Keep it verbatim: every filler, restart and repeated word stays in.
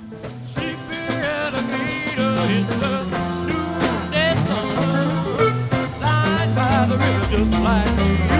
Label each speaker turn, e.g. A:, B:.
A: Sleepy alligator in the noonday sun, lying by the river just like you.